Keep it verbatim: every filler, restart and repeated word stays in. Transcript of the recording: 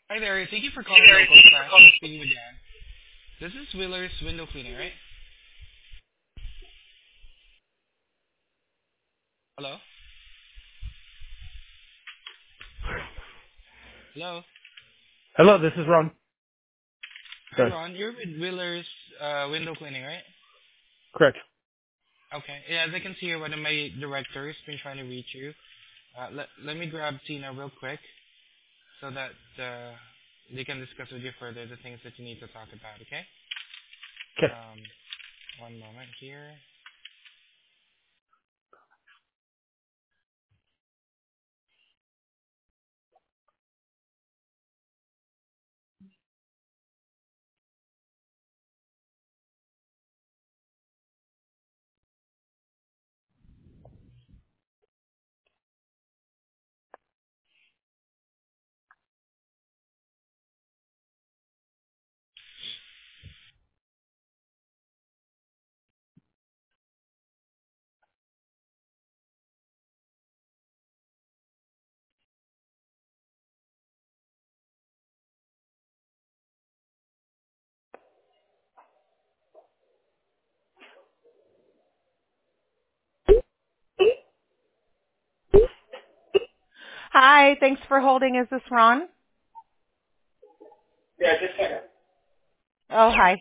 Hi there. Thank you for calling Local Class. I'm speaking with Dan. This is Wheeler's window cleaning, right? Hello? Hello? Hello, this is Ron. Hi, Sorry. Ron. You're with Wheeler's uh, window cleaning, right? Correct. Okay. Yeah, as I can see here, one of my directors been trying to reach you. Uh, let, let me grab Tina real quick so that uh, they can discuss with you further the things that you need to talk about, okay? Okay. Um, one moment here. Hi, thanks for holding. Is this Ron? Yeah, just a second. Oh, hi.